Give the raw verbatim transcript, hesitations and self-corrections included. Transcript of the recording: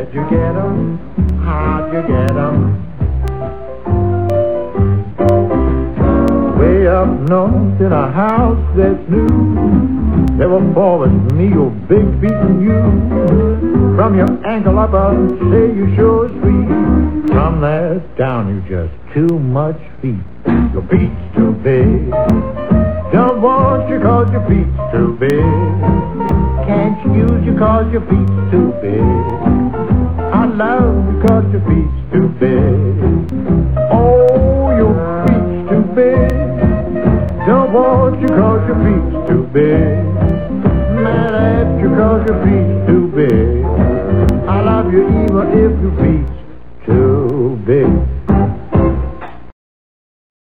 Where'd you get 'em? How'd you get 'em? Way up north in a house that's new, there were boys me, your big feet and you. From your ankle up, I'll say you sure sweet. From there down, you just too much feet. Your feet's too big. Don't want you cause your feet's too big. Can't use you cause your feet's too big. I love you cause your feet's too big. Oh, your feet's too big. Don't want you cause your feet's too big. Mad at you cause your feet's too big.